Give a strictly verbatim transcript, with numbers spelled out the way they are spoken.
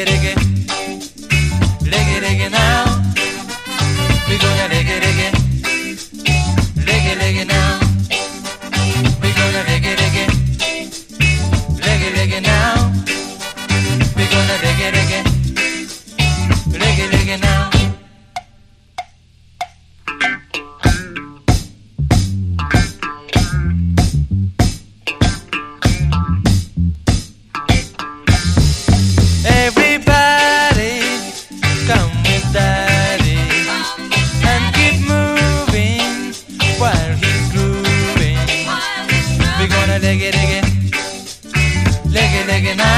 reggae, reggae, reggae now. We're gonna reggae, reggae, reggae, reggae now. We're gonna reggae, reggae, reggae, reggae now. We're gonna reggae, reggae, reggae, reggae now. Everybody, come with Daddy and keep moving while he's grooving. We're gonna reggae, reggae, reggae, reggae now.